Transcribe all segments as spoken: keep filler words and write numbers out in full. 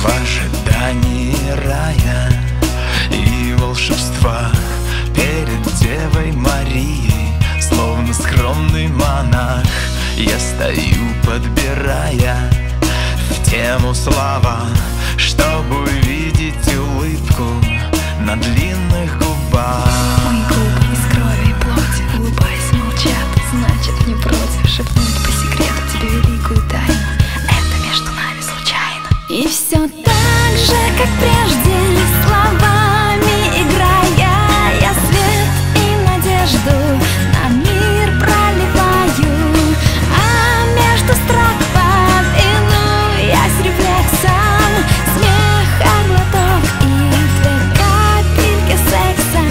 В ожидании рая и волшебства перед Девой Марией, словно скромный монах, я стою, подбирая в тему слова, чтобы увидеть улыбку на длинных губах. Мои губы из крови и плоти, улыбаясь, молчат, значит не против шепнуть по секрету тебе великую тайну. Это между нами случайно. И все так же, как прежде, словами играя, я свет и надежду на мир проливаю, а между строк повинуясь рефлексом, смеха глоток и две капельки секса.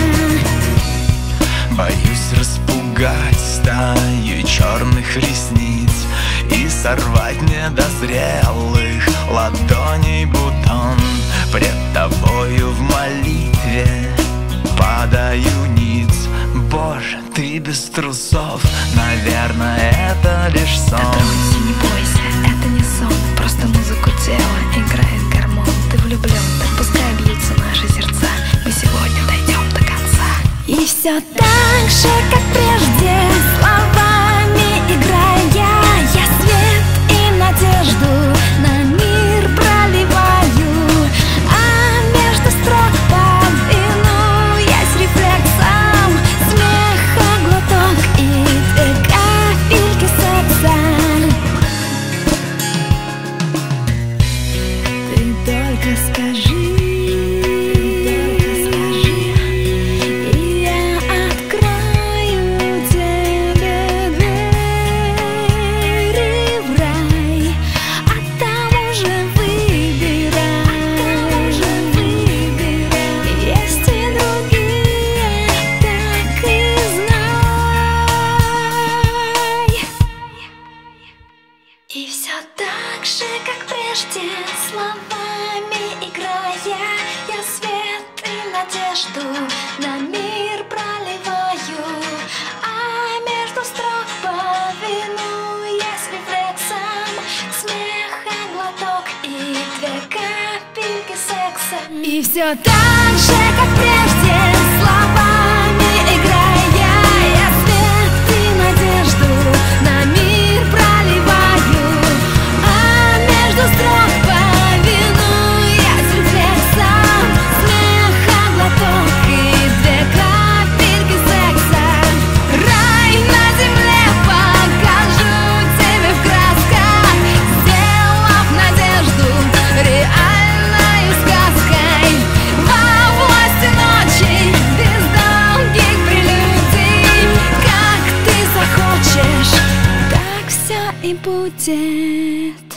Боюсь распугать стаю черных ресниц и сорвать недозрелых ладоней бутон. Пред тобою в молитве падаю ниц. Боже, ты без трусов, наверное, это лишь сон. Друзья, не бойся, это не сон, просто музыку тела играет гормон. Ты влюблен, так пускай бьются наши сердца, мы сегодня дойдем до конца. И все так же, как прежде, словами играя, я свет и надежду на мир проливаю, а между строк повинуясь рефлексом, смеха глоток и две капельки секса. Ты только скажи, и я открою тебе двери в рай, а там уже выбирай. Есть и другие, так и знай. И все так же, как прежде, словами играя, я свет и надежду на мир проливаю, а между строк повинуясь рефлексом, смеха глоток и две капельки секса. И все так же, как прежде, словами играя, я свет и надежду на мир проливаю, а между строк повинуясь рефлексом, смеха глоток и две капельки секса. Рай на земле покажу тебе в красках, сделав надежду реальной сказкой. Во власти ночи, без долгих прелюдий, как ты захочешь, так все и будет.